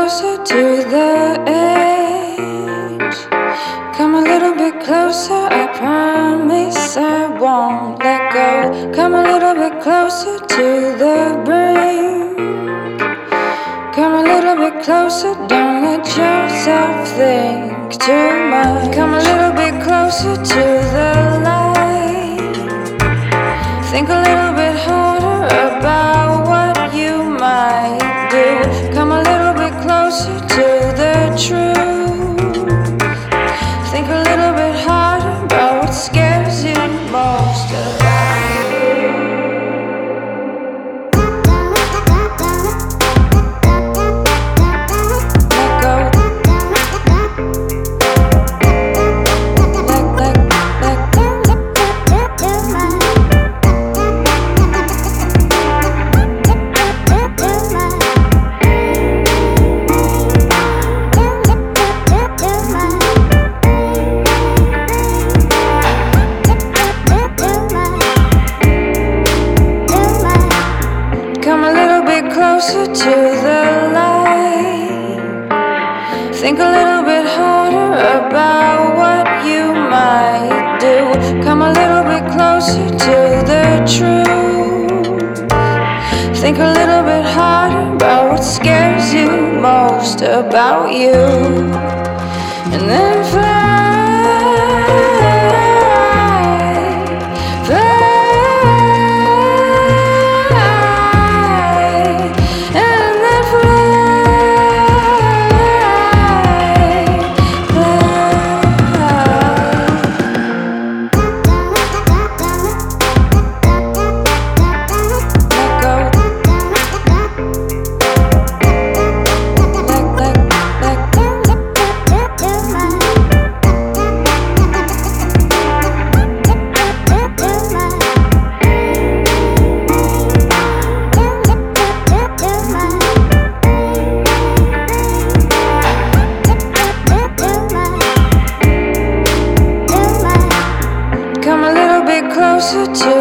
closer to the edge. Come a little bit closer, I promise I won't let go. Come a little bit closer to the brink. Come a little bit closer, don't let yourself think too much. Come a little bit closer to the light. Think a little bit harder about what you might do. Come a little bit closer to the truth. Think a little bit harder about what scares you most about you. Closer to the light. Think a little bit harder about what you might do. Come a little bit closer to the truth. Think a little bit harder about what scares you most about you. And then fly. Closer to